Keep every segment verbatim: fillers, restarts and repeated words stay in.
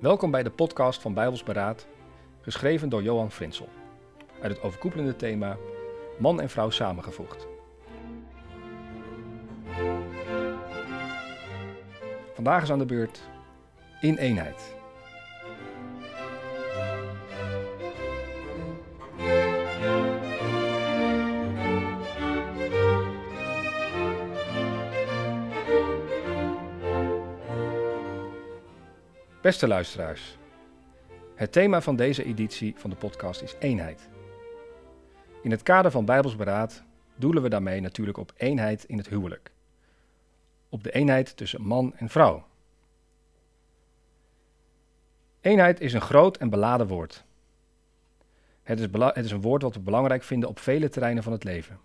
Welkom bij de podcast van Bijbels Beraad, geschreven door Johan Frintsel, uit het overkoepelende thema Man en vrouw samengevoegd. Vandaag is aan de beurt In eenheid. Beste luisteraars, het thema van deze editie van de podcast is eenheid. In het kader van Bijbels Beraad doelen we daarmee natuurlijk op eenheid in het huwelijk. Op de eenheid tussen man en vrouw. Eenheid is een groot en beladen woord. Het is, bela- het is een woord wat we belangrijk vinden op vele terreinen van het leven.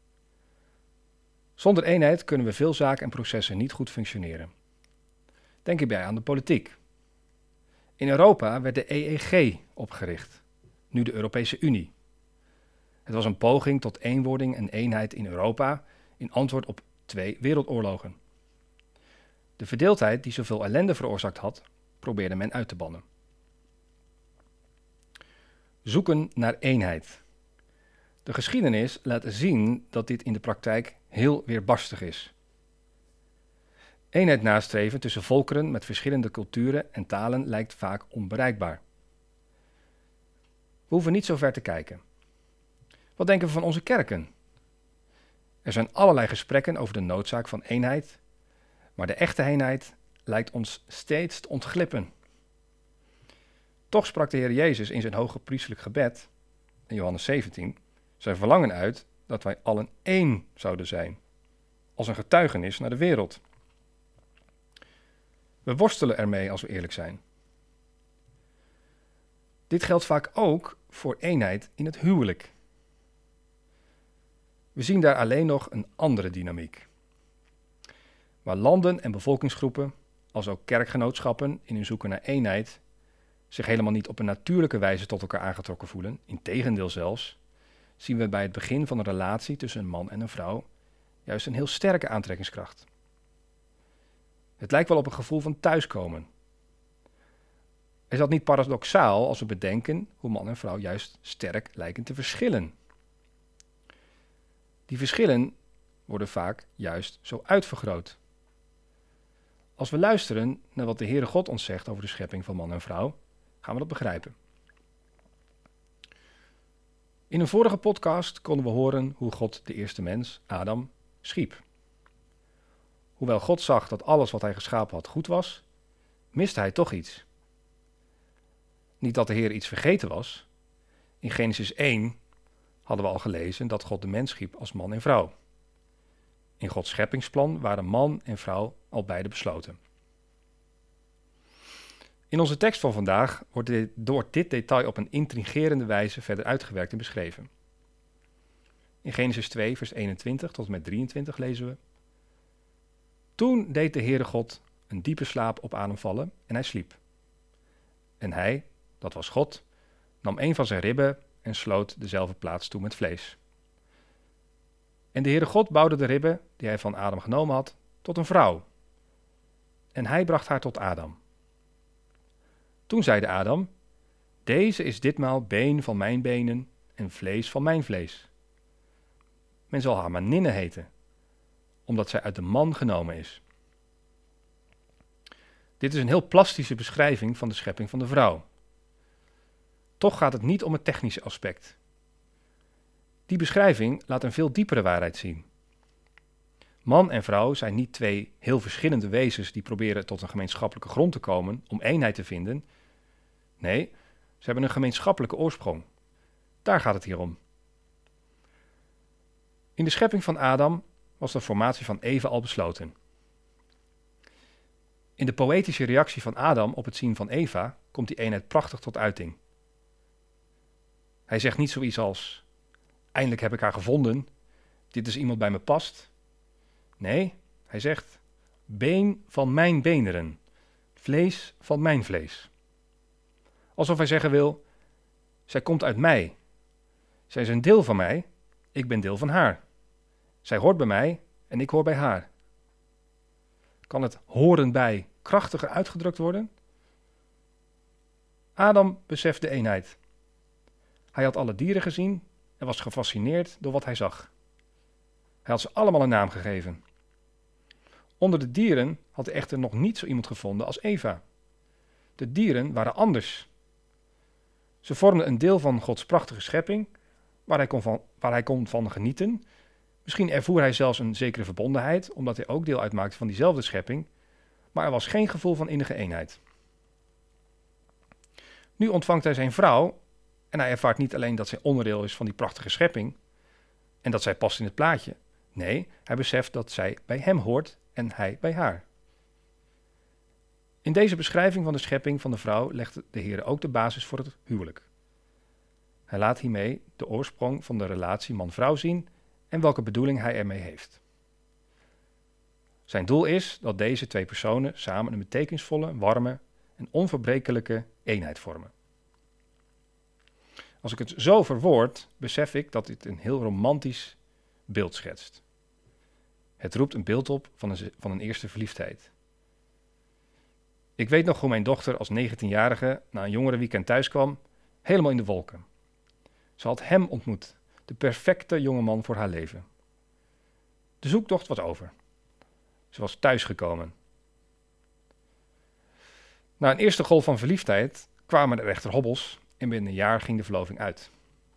Zonder eenheid kunnen we veel zaken en processen niet goed functioneren. Denk hierbij aan de politiek. In Europa werd de E E G opgericht, nu de Europese Unie. Het was een poging tot eenwording en eenheid in Europa in antwoord op twee wereldoorlogen. De verdeeldheid die zoveel ellende veroorzaakt had, probeerde men uit te bannen. Zoeken naar eenheid. De geschiedenis laat zien dat dit in de praktijk heel weerbarstig is. Eenheid nastreven tussen volkeren met verschillende culturen en talen lijkt vaak onbereikbaar. We hoeven niet zo ver te kijken. Wat denken we van onze kerken? Er zijn allerlei gesprekken over de noodzaak van eenheid, maar de echte eenheid lijkt ons steeds te ontglippen. Toch sprak de Heer Jezus in zijn hoge priestelijk gebed, in Johannes zeventien, zijn verlangen uit dat wij allen één zouden zijn, als een getuigenis naar de wereld. We worstelen ermee als we eerlijk zijn. Dit geldt vaak ook voor eenheid in het huwelijk. We zien daar alleen nog een andere dynamiek. Waar landen en bevolkingsgroepen, als ook kerkgenootschappen in hun zoeken naar eenheid, zich helemaal niet op een natuurlijke wijze tot elkaar aangetrokken voelen, integendeel zelfs, zien we bij het begin van een relatie tussen een man en een vrouw juist een heel sterke aantrekkingskracht. Het lijkt wel op een gevoel van thuiskomen. Is dat niet paradoxaal als we bedenken hoe man en vrouw juist sterk lijken te verschillen? Die verschillen worden vaak juist zo uitvergroot. Als we luisteren naar wat de Heere God ons zegt over de schepping van man en vrouw, gaan we dat begrijpen. In een vorige podcast konden we horen hoe God de eerste mens, Adam, schiep. Hoewel God zag dat alles wat hij geschapen had goed was, miste hij toch iets. Niet dat de Heer iets vergeten was. In Genesis één hadden we al gelezen dat God de mens schiep als man en vrouw. In Gods scheppingsplan waren man en vrouw al beide besloten. In onze tekst van vandaag wordt dit, door dit detail op een intrigerende wijze verder uitgewerkt en beschreven. In Genesis twee, vers eenentwintig tot en met drieëntwintig lezen we: Toen deed de Heere God een diepe slaap op Adam vallen en hij sliep. En hij, dat was God, nam een van zijn ribben en sloot dezelfde plaats toe met vlees. En de Heere God bouwde de ribben die hij van Adam genomen had tot een vrouw. En hij bracht haar tot Adam. Toen zeide Adam: Deze is ditmaal been van mijn benen en vlees van mijn vlees. Men zal haar Maninne heten, omdat zij uit de man genomen is. Dit is een heel plastische beschrijving van de schepping van de vrouw. Toch gaat het niet om het technische aspect. Die beschrijving laat een veel diepere waarheid zien. Man en vrouw zijn niet twee heel verschillende wezens die proberen tot een gemeenschappelijke grond te komen om eenheid te vinden. Nee, ze hebben een gemeenschappelijke oorsprong. Daar gaat het hier om. In de schepping van Adam was de formatie van Eva al besloten. In de poëtische reactie van Adam op het zien van Eva komt die eenheid prachtig tot uiting. Hij zegt niet zoiets als: eindelijk heb ik haar gevonden, dit is iemand bij me past. Nee, hij zegt: been van mijn beenderen, vlees van mijn vlees. Alsof hij zeggen wil: zij komt uit mij. Zij is een deel van mij, ik ben deel van haar. Zij hoort bij mij en ik hoor bij haar. Kan het horen bij krachtiger uitgedrukt worden? Adam beseft de eenheid. Hij had alle dieren gezien en was gefascineerd door wat hij zag. Hij had ze allemaal een naam gegeven. Onder de dieren had hij echter nog niet zo iemand gevonden als Eva. De dieren waren anders. Ze vormden een deel van Gods prachtige schepping, waar hij kon van, waar hij kon van genieten. Misschien ervoer hij zelfs een zekere verbondenheid, omdat hij ook deel uitmaakte van diezelfde schepping, maar er was geen gevoel van innige eenheid. Nu ontvangt hij zijn vrouw en hij ervaart niet alleen dat zij onderdeel is van die prachtige schepping en dat zij past in het plaatje. Nee, hij beseft dat zij bij hem hoort en hij bij haar. In deze beschrijving van de schepping van de vrouw legt de Heer ook de basis voor het huwelijk. Hij laat hiermee de oorsprong van de relatie man-vrouw zien en welke bedoeling hij ermee heeft. Zijn doel is dat deze twee personen samen een betekenisvolle, warme en onverbrekelijke eenheid vormen. Als ik het zo verwoord, besef ik dat dit een heel romantisch beeld schetst. Het roept een beeld op van een, van een eerste verliefdheid. Ik weet nog hoe mijn dochter als negentienjarige na een jongerenweekend thuis kwam, helemaal in de wolken. Ze had hem ontmoet, de perfecte jongeman voor haar leven. De zoektocht was over. Ze was thuisgekomen. Na een eerste golf van verliefdheid kwamen er echter hobbels en binnen een jaar ging de verloving uit.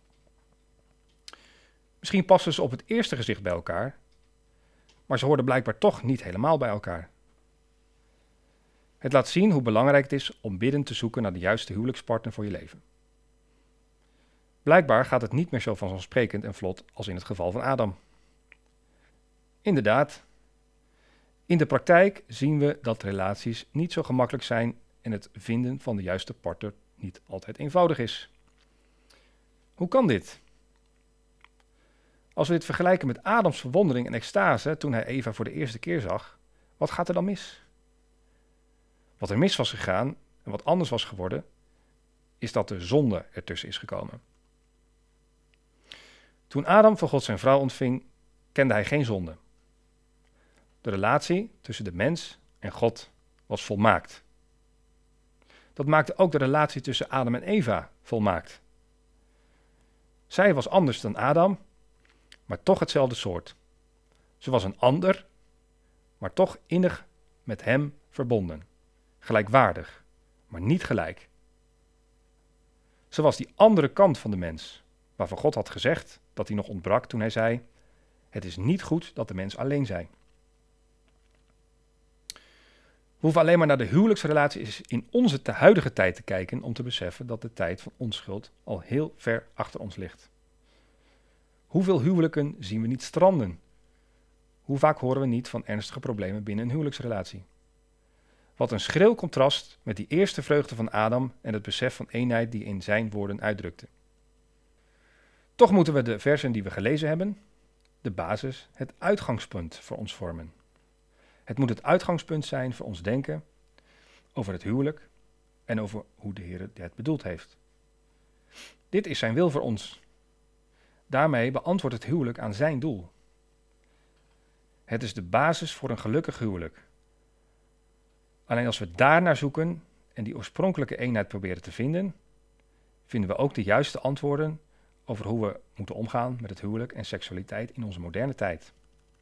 Misschien pasten ze op het eerste gezicht bij elkaar, maar ze hoorden blijkbaar toch niet helemaal bij elkaar. Het laat zien hoe belangrijk het is om biddend te zoeken naar de juiste huwelijkspartner voor je leven. Blijkbaar gaat het niet meer zo vanzelfsprekend en vlot als in het geval van Adam. Inderdaad, in de praktijk zien we dat relaties niet zo gemakkelijk zijn en het vinden van de juiste partner niet altijd eenvoudig is. Hoe kan dit? Als we dit vergelijken met Adams verwondering en extase toen hij Eva voor de eerste keer zag, wat gaat er dan mis? Wat er mis was gegaan en wat anders was geworden, is dat de zonde ertussen is gekomen. Toen Adam van God zijn vrouw ontving, kende hij geen zonde. De relatie tussen de mens en God was volmaakt. Dat maakte ook de relatie tussen Adam en Eva volmaakt. Zij was anders dan Adam, maar toch hetzelfde soort. Ze was een ander, maar toch innig met hem verbonden. Gelijkwaardig, maar niet gelijk. Ze was die andere kant van de mens, waarvan God had gezegd dat hij nog ontbrak toen hij zei: het is niet goed dat de mens alleen zij. We hoeven alleen maar naar de huwelijksrelatie in onze te huidige tijd te kijken om te beseffen dat de tijd van onschuld al heel ver achter ons ligt. Hoeveel huwelijken zien we niet stranden? Hoe vaak horen we niet van ernstige problemen binnen een huwelijksrelatie? Wat een schril contrast met die eerste vreugde van Adam en het besef van eenheid die in zijn woorden uitdrukte. Toch moeten we de versen die we gelezen hebben, de basis, het uitgangspunt voor ons vormen. Het moet het uitgangspunt zijn voor ons denken over het huwelijk en over hoe de Heer het bedoeld heeft. Dit is zijn wil voor ons. Daarmee beantwoordt het huwelijk aan zijn doel. Het is de basis voor een gelukkig huwelijk. Alleen als we daarnaar zoeken en die oorspronkelijke eenheid proberen te vinden, vinden we ook de juiste antwoorden over hoe we moeten omgaan met het huwelijk en seksualiteit in onze moderne tijd.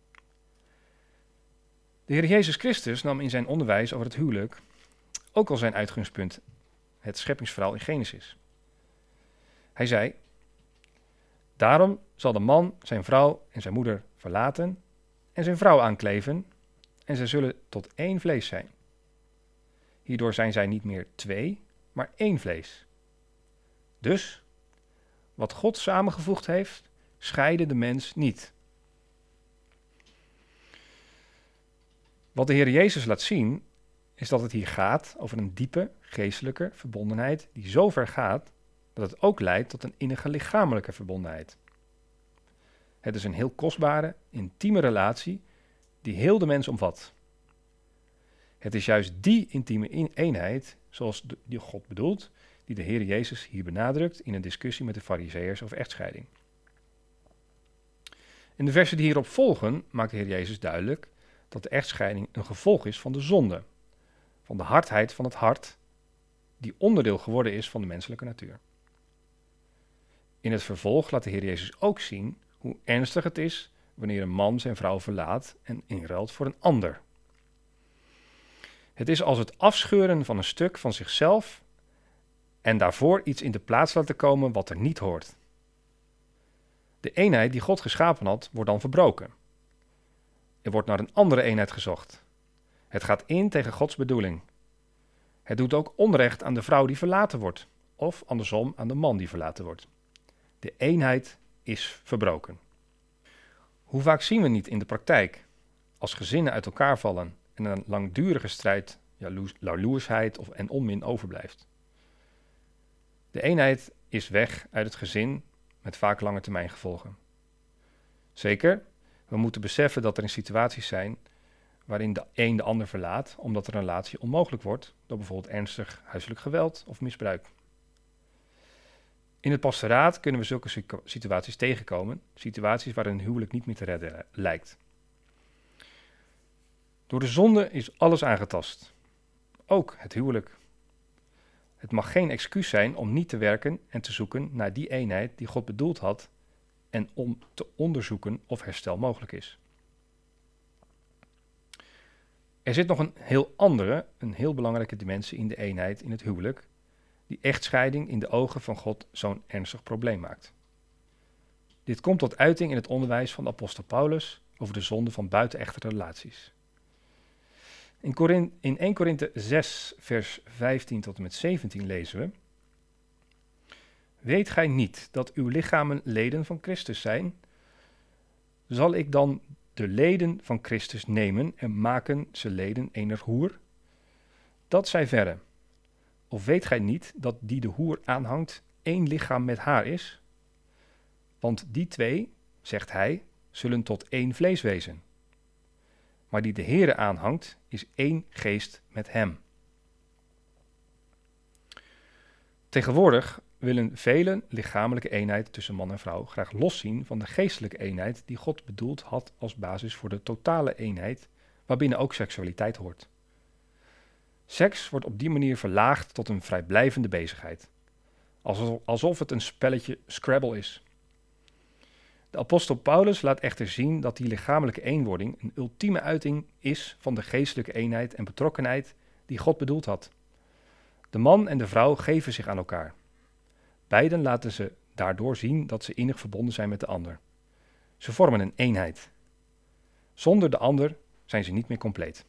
De Heer Jezus Christus nam in zijn onderwijs over het huwelijk ook al zijn uitgangspunt, het scheppingsverhaal in Genesis. Hij zei: daarom zal de man zijn vrouw en zijn moeder verlaten en zijn vrouw aankleven en zij zullen tot één vlees zijn. Hierdoor zijn zij niet meer twee, maar één vlees. Dus, wat God samengevoegd heeft, scheide de mens niet. Wat de Heer Jezus laat zien, is dat het hier gaat over een diepe geestelijke verbondenheid die zo ver gaat dat het ook leidt tot een innige lichamelijke verbondenheid. Het is een heel kostbare, intieme relatie die heel de mens omvat. Het is juist die intieme eenheid, zoals de, die God bedoelt, die de Heer Jezus hier benadrukt in een discussie met de Farizeeërs over echtscheiding. In de versen die hierop volgen maakt de Heer Jezus duidelijk dat de echtscheiding een gevolg is van de zonde, van de hardheid van het hart die onderdeel geworden is van de menselijke natuur. In het vervolg laat de Heer Jezus ook zien hoe ernstig het is wanneer een man zijn vrouw verlaat en inruilt voor een ander. Het is als het afscheuren van een stuk van zichzelf en daarvoor iets in de plaats laten komen wat er niet hoort. De eenheid die God geschapen had, wordt dan verbroken. Er wordt naar een andere eenheid gezocht. Het gaat in tegen Gods bedoeling. Het doet ook onrecht aan de vrouw die verlaten wordt, of andersom aan de man die verlaten wordt. De eenheid is verbroken. Hoe vaak zien we niet in de praktijk, als gezinnen uit elkaar vallen en een langdurige strijd, jaloers, jaloersheid of en onmin overblijft. De eenheid is weg uit het gezin met vaak lange termijn gevolgen. Zeker, we moeten beseffen dat er in situaties zijn waarin de een de ander verlaat, omdat de relatie onmogelijk wordt door bijvoorbeeld ernstig huiselijk geweld of misbruik. In het pastoraat kunnen we zulke situaties tegenkomen, situaties waarin een huwelijk niet meer te redden lijkt. Door de zonde is alles aangetast, ook het huwelijk. Het mag geen excuus zijn om niet te werken en te zoeken naar die eenheid die God bedoeld had en om te onderzoeken of herstel mogelijk is. Er zit nog een heel andere, een heel belangrijke dimensie in de eenheid in het huwelijk, die echtscheiding in de ogen van God zo'n ernstig probleem maakt. Dit komt tot uiting in het onderwijs van de apostel Paulus over de zonde van buitenechte relaties. In, Korin, in eerste Korinthe zes, vers vijftien tot en met zeventien lezen we: Weet gij niet dat uw lichamen leden van Christus zijn? Zal ik dan de leden van Christus nemen en maken ze leden ener hoer? Dat zij verre. Of weet gij niet dat die de hoer aanhangt één lichaam met haar is? Want die twee, zegt hij, zullen tot één vlees wezen. Maar die de Heere aanhangt, is één geest met hem. Tegenwoordig willen velen lichamelijke eenheid tussen man en vrouw graag loszien van de geestelijke eenheid die God bedoeld had als basis voor de totale eenheid, waarbinnen ook seksualiteit hoort. Seks wordt op die manier verlaagd tot een vrijblijvende bezigheid, alsof, alsof het een spelletje Scrabble is. De apostel Paulus laat echter zien dat die lichamelijke eenwording een ultieme uiting is van de geestelijke eenheid en betrokkenheid die God bedoeld had. De man en de vrouw geven zich aan elkaar. Beiden laten ze daardoor zien dat ze innig verbonden zijn met de ander. Ze vormen een eenheid. Zonder de ander zijn ze niet meer compleet.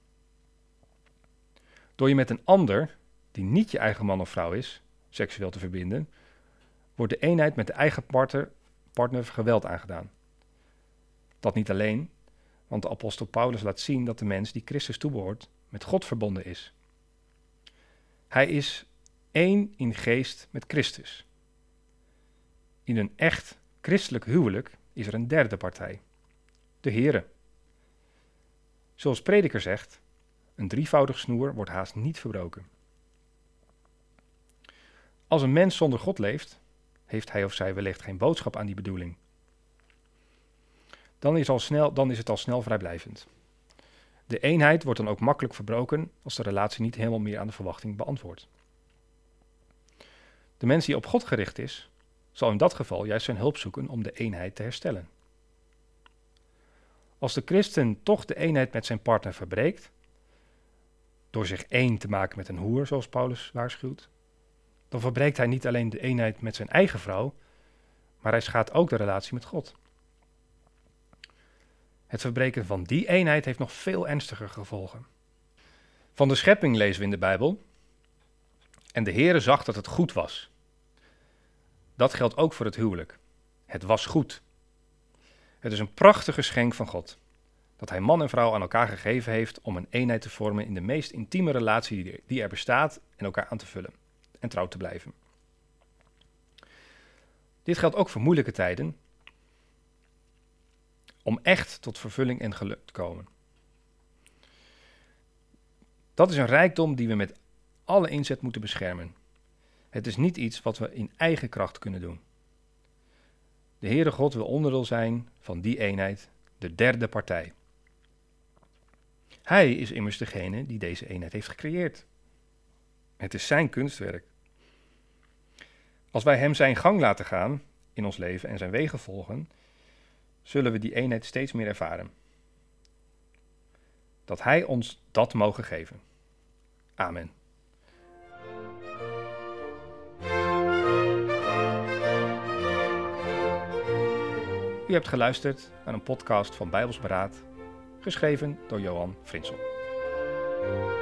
Door je met een ander, die niet je eigen man of vrouw is, seksueel te verbinden, wordt de eenheid met de eigen partner, partner geweld aangedaan. Dat niet alleen, want de apostel Paulus laat zien dat de mens die Christus toebehoort met God verbonden is. Hij is één in geest met Christus. In een echt christelijk huwelijk is er een derde partij, de Heere. Zoals Prediker zegt, een drievoudig snoer wordt haast niet verbroken. Als een mens zonder God leeft, heeft hij of zij wellicht geen boodschap aan die bedoeling. Dan is, al snel, dan is het al snel vrijblijvend. De eenheid wordt dan ook makkelijk verbroken als de relatie niet helemaal meer aan de verwachting beantwoordt. De mens die op God gericht is, zal in dat geval juist zijn hulp zoeken om de eenheid te herstellen. Als de christen toch de eenheid met zijn partner verbreekt, door zich één te maken met een hoer, zoals Paulus waarschuwt, dan verbreekt hij niet alleen de eenheid met zijn eigen vrouw, maar hij schaadt ook de relatie met God. Het verbreken van die eenheid heeft nog veel ernstiger gevolgen. Van de schepping lezen we in de Bijbel: En de Heere zag dat het goed was. Dat geldt ook voor het huwelijk. Het was goed. Het is een prachtig geschenk van God, dat hij man en vrouw aan elkaar gegeven heeft om een eenheid te vormen in de meest intieme relatie die er bestaat en elkaar aan te vullen en trouw te blijven. Dit geldt ook voor moeilijke tijden, om echt tot vervulling en geluk te komen. Dat is een rijkdom die we met alle inzet moeten beschermen. Het is niet iets wat we in eigen kracht kunnen doen. De Heere God wil onderdeel zijn van die eenheid, de derde partij. Hij is immers degene die deze eenheid heeft gecreëerd. Het is zijn kunstwerk. Als wij hem zijn gang laten gaan in ons leven en zijn wegen volgen, zullen we die eenheid steeds meer ervaren. Dat hij ons dat mogen geven. Amen. U hebt geluisterd naar een podcast van Bijbels Beraad, geschreven door Johan Frinsel.